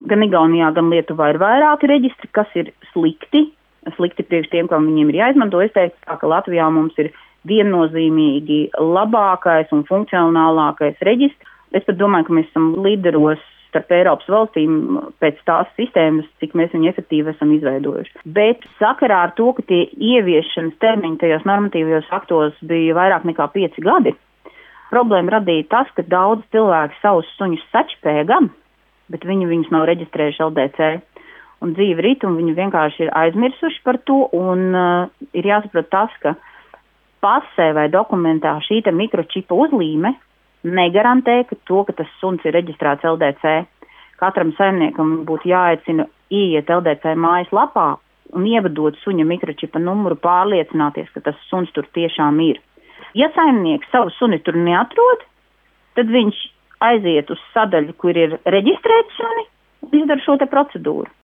gan Igaunijā, gan Lietuvā ir vairāki reģistri, kas ir slikti priekš tiem, kam viņiem ir jāizmanto. Es teiktu tā, ka Latvijā mums ir viennozīmīgi labākais un funkcionālākais reģistrs. Es pat domāju, ka mēs esam līderos starp Eiropas valstīm pēc tās sistēmas, cik mēs viņu efektīvi esam izveidojuši. Bet sakarā ar to, ka tie ieviešanas termiņi tajos normatīvajos aktos bija vairāk nekā 5 gadi, problēma radīja tas, ka daudz cilvēki savus suņus sačpēja gan, bet viņi viņus nav reģistrējuši LDC. Un dzīve rit, un viņi vienkārši ir aizmirsuši par to, un ir jāsaprot tas, ka pasē vai dokumentā šī mikročipa uzlīme negarantē, ka tas suns ir reģistrēts LDC. Katram saimniekam būtu jāaicina ieiet LDC mājaslapā un ievadot suņa mikročipa numuru, pārliecināties, ka tas suns tur tiešām ir. Ja saimnieks savu suni tur neatrod, tad viņš aiziet uz sadaļu, kur ir reģistrēts suni un izdara šo procedūru.